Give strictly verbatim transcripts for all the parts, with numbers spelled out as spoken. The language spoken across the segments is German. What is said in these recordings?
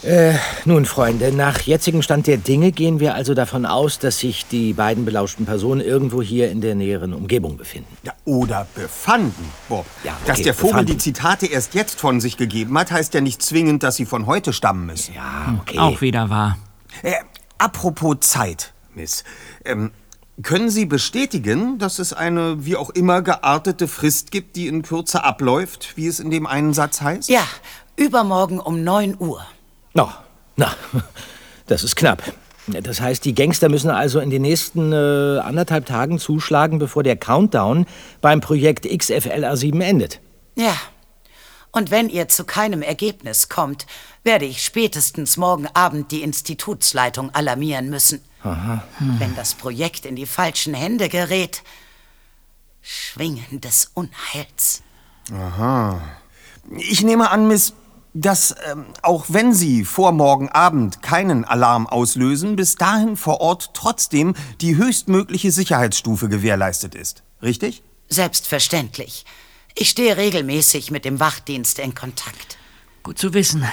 Äh, nun, Freunde, nach jetzigem Stand der Dinge gehen wir also davon aus, dass sich die beiden belauschten Personen irgendwo hier in der näheren Umgebung befinden. Ja, oder befanden, Bob. Ja, okay, dass der Vogel befanden. die Zitate erst jetzt von sich gegeben hat, heißt ja nicht zwingend, dass sie von heute stammen müssen. Ja, okay. Auch wieder wahr. Äh, apropos Zeit, Miss. Ähm, können Sie bestätigen, dass es eine wie auch immer geartete Frist gibt, die in Kürze abläuft, wie es in dem einen Satz heißt? Ja, übermorgen um neun Uhr. Na, na, das ist knapp. Das heißt, die Gangster müssen also in den nächsten äh, anderthalb Tagen zuschlagen, bevor der Countdown beim Projekt X F L R sieben endet. Ja. Und wenn ihr zu keinem Ergebnis kommt, werde ich spätestens morgen Abend die Institutsleitung alarmieren müssen. Aha. Hm. Wenn das Projekt in die falschen Hände gerät, Schwingen des Unheils. Aha. Ich nehme an, Miss, dass, ähm, auch wenn Sie vor morgen Abend keinen Alarm auslösen, bis dahin vor Ort trotzdem die höchstmögliche Sicherheitsstufe gewährleistet ist. Richtig? Selbstverständlich. Ich stehe regelmäßig mit dem Wachdienst in Kontakt. Gut zu wissen.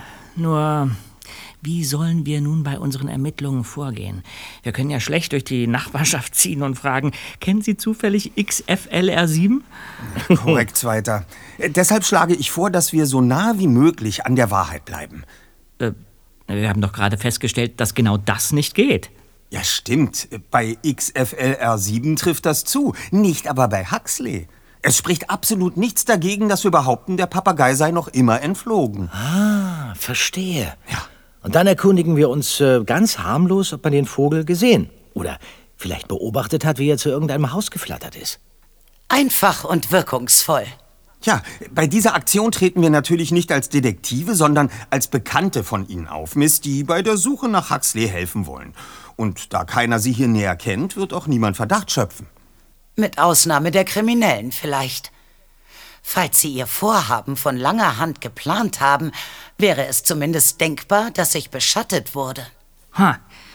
Nur, wie sollen wir nun bei unseren Ermittlungen vorgehen? Wir können ja schlecht durch die Nachbarschaft ziehen und fragen, kennen Sie zufällig X F L R sieben? Korrekt, Zweiter. Äh, deshalb schlage ich vor, dass wir so nah wie möglich an der Wahrheit bleiben. Äh, wir haben doch gerade festgestellt, dass genau das nicht geht. Ja, stimmt. Bei X F L R sieben trifft das zu, nicht aber bei Huxley. Es spricht absolut nichts dagegen, dass wir behaupten, der Papagei sei noch immer entflogen. Ah, verstehe. Ja. Und dann erkundigen wir uns äh, ganz harmlos, ob man den Vogel gesehen oder vielleicht beobachtet hat, wie er zu irgendeinem Haus geflattert ist. Einfach und wirkungsvoll. Ja, bei dieser Aktion treten wir natürlich nicht als Detektive, sondern als Bekannte von Ihnen auf, Miss, die bei der Suche nach Huxley helfen wollen. Und da keiner Sie hier näher kennt, wird auch niemand Verdacht schöpfen. Mit Ausnahme der Kriminellen vielleicht. Falls sie ihr Vorhaben von langer Hand geplant haben, wäre es zumindest denkbar, dass ich beschattet wurde. Ha,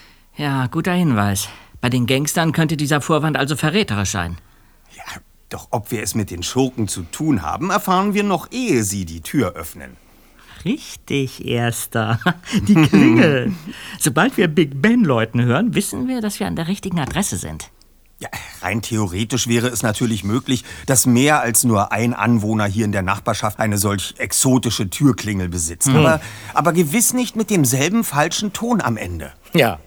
ja, guter Hinweis. Bei den Gangstern könnte dieser Vorwand also verräterisch sein. Ja, doch ob wir es mit den Schurken zu tun haben, erfahren wir noch, ehe sie die Tür öffnen. Richtig, Erster. Die Klingel. Sobald wir Big Ben läuten hören, wissen wir, dass wir an der richtigen Adresse sind. Ja, rein theoretisch wäre es natürlich möglich, dass mehr als nur ein Anwohner hier in der Nachbarschaft eine solch exotische Türklingel besitzt. Hm. Aber, aber gewiss nicht mit demselben falschen Ton am Ende. Ja,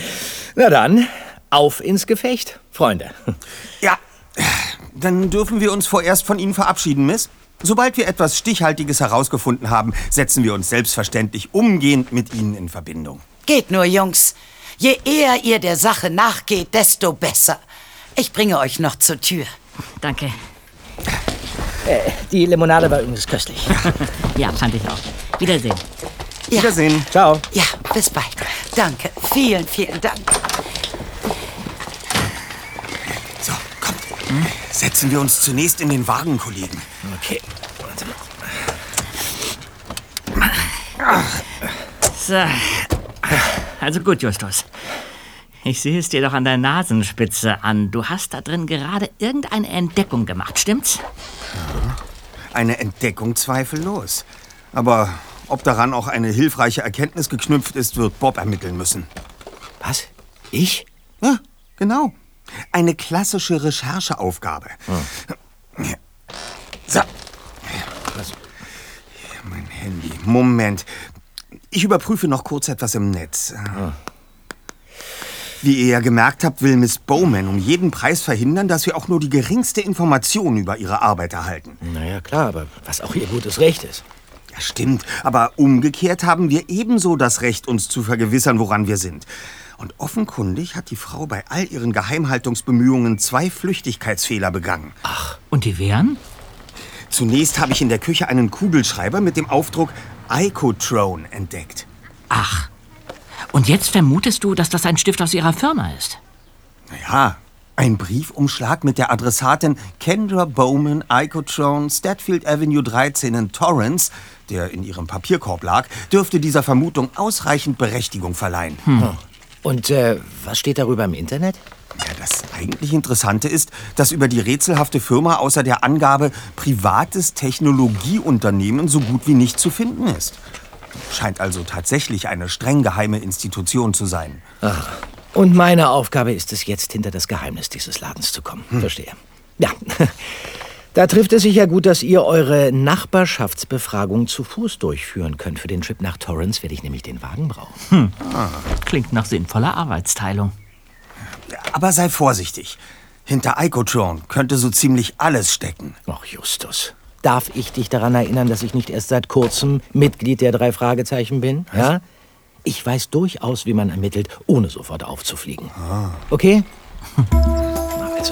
na dann, auf ins Gefecht, Freunde. Ja, dann dürfen wir uns vorerst von Ihnen verabschieden, Miss. Sobald wir etwas Stichhaltiges herausgefunden haben, setzen wir uns selbstverständlich umgehend mit Ihnen in Verbindung. Geht nur, Jungs. Je eher ihr der Sache nachgeht, desto besser. Ich bringe euch noch zur Tür. Danke. Äh, die Limonade war übrigens köstlich. Ja, fand ich auch. Wiedersehen. Ja. Wiedersehen. Ciao. Ja, bis bald. Danke. Vielen, vielen Dank. So, kommt. Hm? Setzen wir uns zunächst in den Wagen, Kollegen. Okay, warte mal. So. Also gut, Justus. Ich sehe es dir doch an der Nasenspitze an. Du hast da drin gerade irgendeine Entdeckung gemacht, stimmt's? Ja, eine Entdeckung zweifellos. Aber ob daran auch eine hilfreiche Erkenntnis geknüpft ist, wird Bob ermitteln müssen. Was? Ich? Ja, genau. Eine klassische Rechercheaufgabe. Hm. So. Was? Mein Handy. Moment. Ich überprüfe noch kurz etwas im Netz. Hm. Wie ihr ja gemerkt habt, will Miss Bowman um jeden Preis verhindern, dass wir auch nur die geringste Information über ihre Arbeit erhalten. Naja, klar, aber was auch ihr gutes Recht ist. Ja, stimmt. Aber umgekehrt haben wir ebenso das Recht, uns zu vergewissern, woran wir sind. Und offenkundig hat die Frau bei all ihren Geheimhaltungsbemühungen zwei Flüchtigkeitsfehler begangen. Ach, und die wären? Zunächst habe ich in der Küche einen Kugelschreiber mit dem Aufdruck Icotrone entdeckt. Ach. Und jetzt vermutest du, dass das ein Stift aus ihrer Firma ist? Ja, ein Briefumschlag mit der Adressatin Kendra Bowman, Icotrone, Statfield Avenue dreizehn in Torrance, der in ihrem Papierkorb lag, dürfte dieser Vermutung ausreichend Berechtigung verleihen. Hm. Und äh, was steht darüber im Internet? Ja, das eigentlich Interessante ist, dass über die rätselhafte Firma außer der Angabe privates Technologieunternehmen so gut wie nicht zu finden ist. Scheint also tatsächlich eine streng geheime Institution zu sein. Aha. Und meine Aufgabe ist es jetzt, hinter das Geheimnis dieses Ladens zu kommen. Hm. Verstehe. Ja, da trifft es sich ja gut, dass ihr eure Nachbarschaftsbefragung zu Fuß durchführen könnt. Für den Trip nach Torrance werde ich nämlich den Wagen brauchen. Hm. Ah. Klingt nach sinnvoller Arbeitsteilung. Aber sei vorsichtig. Hinter Icotron könnte so ziemlich alles stecken. Ach, Justus. Darf ich dich daran erinnern, dass ich nicht erst seit kurzem Mitglied der drei Fragezeichen bin? Was? Ja? Ich weiß durchaus, wie man ermittelt, ohne sofort aufzufliegen. Ah. Okay? Na also.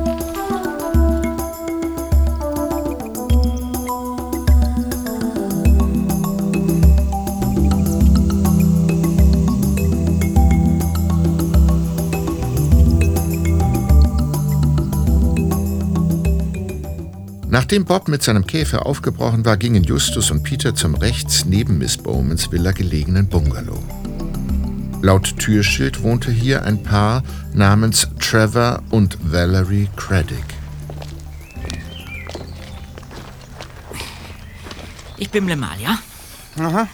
Nachdem Bob mit seinem Käfer aufgebrochen war, gingen Justus und Peter zum rechts neben Miss Bowmans Villa gelegenen Bungalow. Laut Türschild wohnte hier ein Paar namens Trevor und Valerie Craddock. Ich bimmle mal, ja? Aha.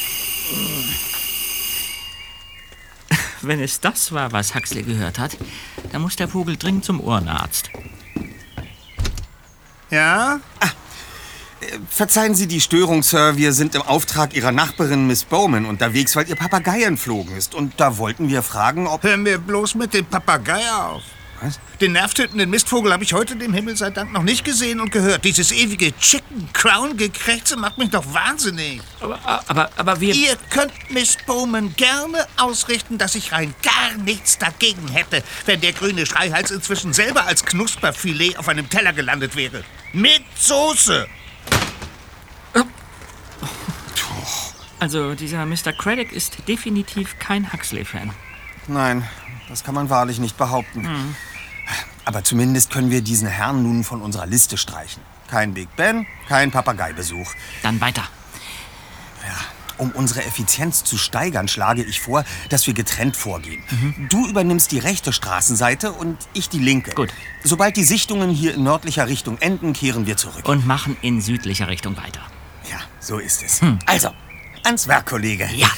Wenn es das war, was Huxley gehört hat, dann muss der Vogel dringend zum Ohrenarzt. Ja? Ah, äh, verzeihen Sie die Störung, Sir. Wir sind im Auftrag Ihrer Nachbarin Miss Bowman unterwegs, weil Ihr Papagei entflogen ist. Und da wollten wir fragen, ob... Hör mir bloß mit dem Papagei auf. Was? Den nervtötenden Mistvogel habe ich heute dem Himmel sei Dank noch nicht gesehen und gehört. Dieses ewige Chicken-Crown-Gekrächze macht mich doch wahnsinnig. Aber, aber, aber wir... Ihr könnt Miss Bowman gerne ausrichten, dass ich rein gar nichts dagegen hätte, wenn der grüne Schreihals inzwischen selber als Knusperfilet auf einem Teller gelandet wäre. Mit Soße. Also, dieser Mister Craddock ist definitiv kein Huxley-Fan. Nein, das kann man wahrlich nicht behaupten. Hm. Aber zumindest können wir diesen Herrn nun von unserer Liste streichen. Kein Big Ben, kein Papageibesuch. Dann weiter. Ja, um unsere Effizienz zu steigern, schlage ich vor, dass wir getrennt vorgehen. Mhm. Du übernimmst die rechte Straßenseite und ich die linke. Gut. Sobald die Sichtungen hier in nördlicher Richtung enden, kehren wir zurück. Und machen in südlicher Richtung weiter. Ja, so ist es. Hm. Also, ans Werk, Kollege. Ja.